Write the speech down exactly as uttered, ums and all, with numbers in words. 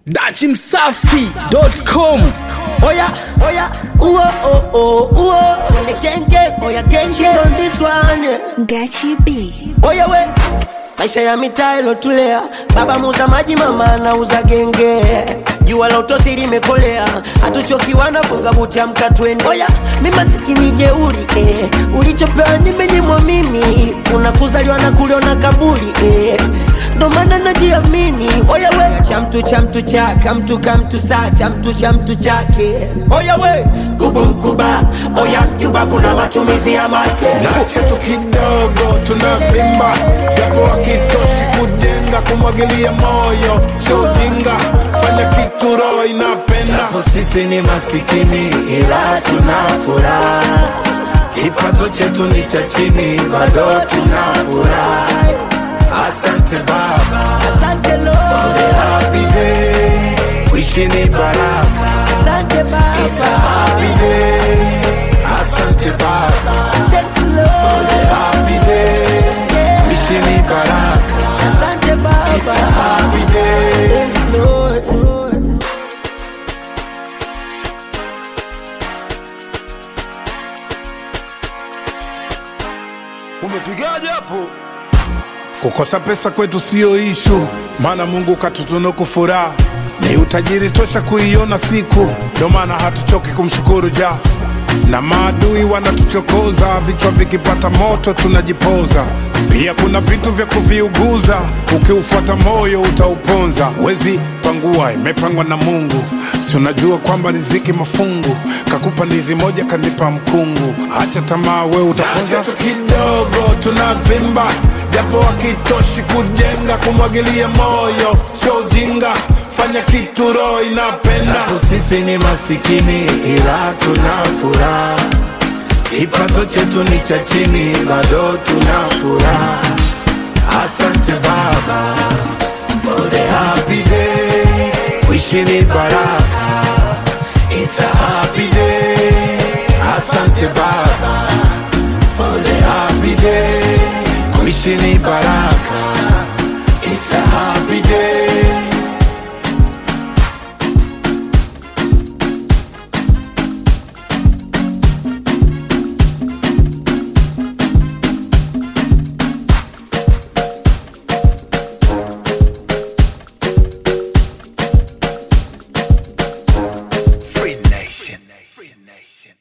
dachi msafi dot com. Oya, oya, uo, oh, oh, uo. Genge, oya, genge on this one, yeah. Gachi B. Oya we, maisha ya mitaa ilotulea. Baba muuza maji, mama anauza genge. Jua la utosi limekolea, hatuchoki wanafunga buti amka twende. Oya, mimi masikini jeuri, eh. Ulichopewa nimenyimwa mimi. Unakuzaliwa na kuliona kaburi, eh. Ndo maana najiamini. Oya we, cha mtu cha mtu chaka, mtu ka mtu saa, cha mtu cha mtu chake. Oya we, kubu mkuba, oya Cuba kuna matumizi ya make. Na chetu kidogo tunavimba, japo hakitoshi kujenga, kumwagilia moyo sio ujinga, fanya kitu roho inapenda. Japo sisi ni masikini ila tuna furaha, kipato chetu ni cha chini bado tuna furaha. Asante Baba, Asante Lord, for the happy day, wishing ni baraka. Asante Baba, It's a happy day. Asante Baba, thanks Lord, for the happy day, wishing ni baraka. Asante Baba, It's a happy day. thanks Lord, Lord. Umepigaje hapo? Kukosa pesa kwetu sio ishu, maana Mungu katutunuku furaha. Ni utajiri tosha kuiona siku, ndio maana hatuchoki kumshukuru Jah. Na maadui wanatuchokoza, vichwa vikipata moto tunajipoza. Pia kuna vitu vya kuviuguza, ukiufuata moyo utauponza. Wezi pangua, imepangwa na Mungu. Si unajua kwamba riziki mafungu, kakupa ndizi moja kanipa mkungu. Acha tamaa we utaponza. Na kidogo tunavimba, japo hakitoshi kujenga, kumwagilia moyo sio ujinga, fanya kitu roho inapenda. Japo sisi ni masikini ila tuna furaha, kipato chetu ni cha chini bado tuna furaha. Asante Baba, for the happy day, wishing ni baraka. It's a happy day. Asante Baba, for the happy day, wishing ni baraka. It's a happy